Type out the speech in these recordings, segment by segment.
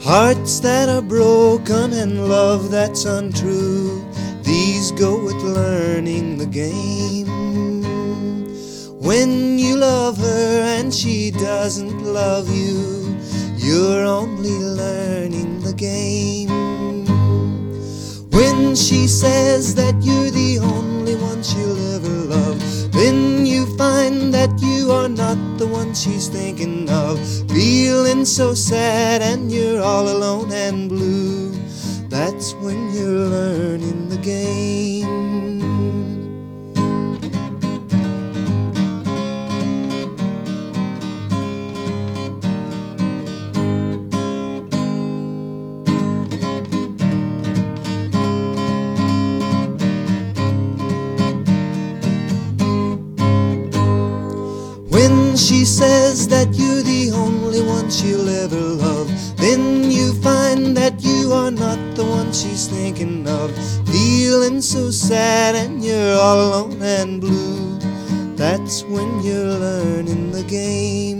Hearts that are broken and love that's untrue, these go with learning the game. When you love her and she doesn't love you, you're only learning the game. When she says that you're the only one she'll ever love, then you find that you are not the one she's thinking of. Feeling so sad and you're all alone and blue, that's when you're learning the game. When she says that you're the only one she'll ever love, then you find that you are not the one she's thinking of. Feeling so sad and you're all alone and blue, that's when you're learning the game.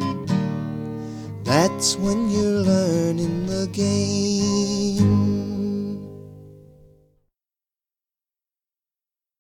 That's when you're learning the game.